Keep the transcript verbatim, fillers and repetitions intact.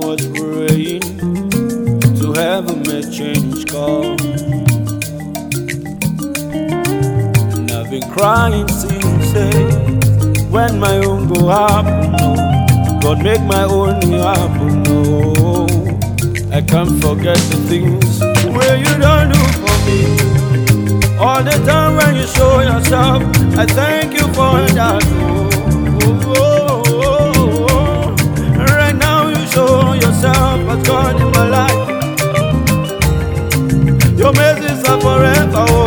was praying to heaven may change come. And I've been crying since day, when my own go happen, no. God make my own happen, no. I can't forget the things where you don't do for me. All the time when you show yourself, I thank you for that. Oh, oh, oh, oh, oh. Right now you show yourself as God in my life. Your mercies are forever.